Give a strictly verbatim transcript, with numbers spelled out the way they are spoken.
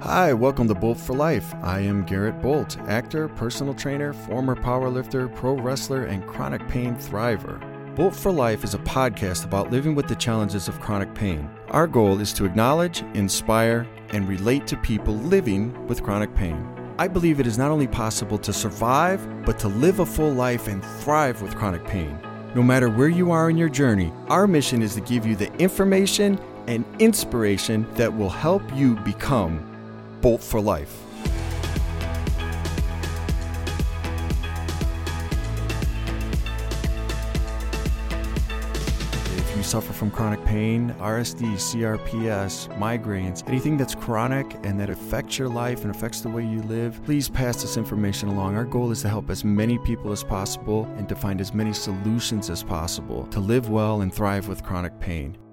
Hi, welcome to Bolt for Life. I am Garrett Bolt, actor, personal trainer, former powerlifter, pro wrestler, and chronic pain thriver. Bolt for Life is a podcast about living with the challenges of chronic pain. Our goal is to acknowledge, inspire, and relate to people living with chronic pain. I believe it is not only possible to survive, but to live a full life and thrive with chronic pain. No matter where you are in your journey, our mission is to give you the information and inspiration that will help you become Bolt for Life. If you suffer from chronic pain, R S D, C R P S, migraines, anything that's chronic and that affects your life and affects the way you live, please pass this information along. Our goal is to help as many people as possible and to find as many solutions as possible to live well and thrive with chronic pain.